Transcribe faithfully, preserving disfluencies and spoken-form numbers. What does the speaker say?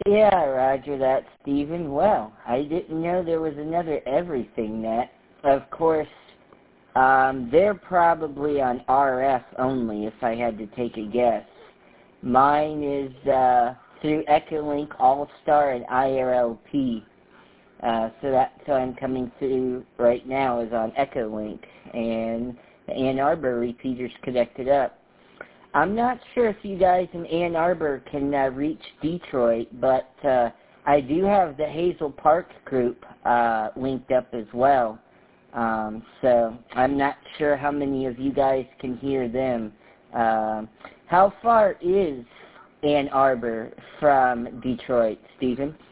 Yeah, Roger that, Stephen. Well, I didn't know there was another Everything Net. Of course, um, they're probably on R F only, if I had to take a guess. Mine is uh, through Echolink All-Star and I R L P. Uh, so that's how I'm coming through right now is on Echolink, and the Ann Arbor repeater's connected up. I'm not sure if you guys in Ann Arbor can uh, reach Detroit, but uh, I do have the Hazel Park group uh, linked up as well. Um, so I'm not sure how many of you guys can hear them. Uh, how far is Ann Arbor from Detroit, Stephen?